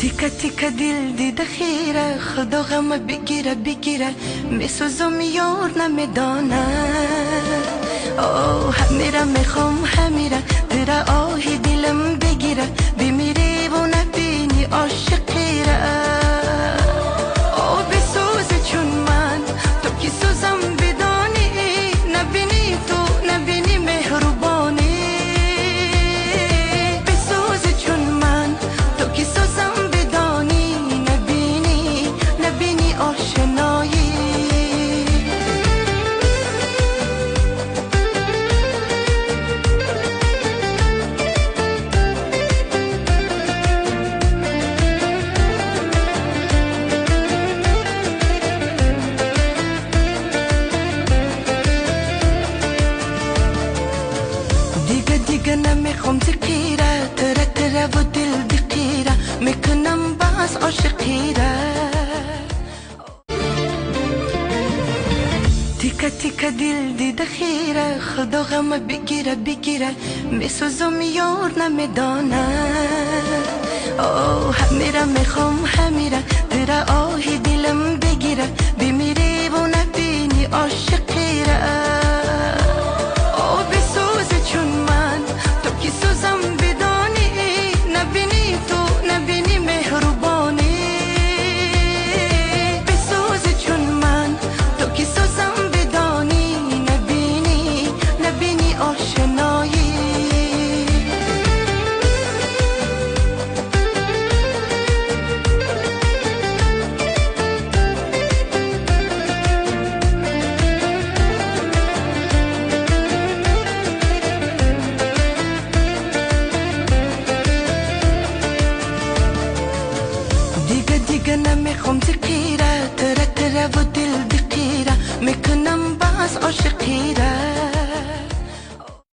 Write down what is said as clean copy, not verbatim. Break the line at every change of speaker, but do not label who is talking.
تیکه تیکه دل دیده خیره، خدا غم بگیره بگیره، میسوزم یار نمیدانه. همیره میخوام همیره، دیره آهی دلم بگیره، بمیری و نبینی عاشقیره. بسوز چون من تو که سوزم بدانی، نبینی تو نبینی مهربانی. بسوز چون من تو که سوزم بدانی، نبینی نبینی آشنایی. دیگه نمیخوام تکیره، تره تره و دل بقیره، میکنم باز عاشقیره. تیکه تیکه دل دیده خیره، خدا غم بگیره بگیره، میسوزم یار نمیدانه. همیره میخوام همیره، دیره آهی دلم بگیره، بمیری و نبینی عاشقیره. بسوز چون من تو که سوزم بدانی، نبینی تو نبینی مهربانی. بسوز چون من تو که سوزم بدانی، نبینی نبینی آشنایی. دیگه نمیخوام تکیره، تره تره و دل بقیره، میکنم باز عاشقیره.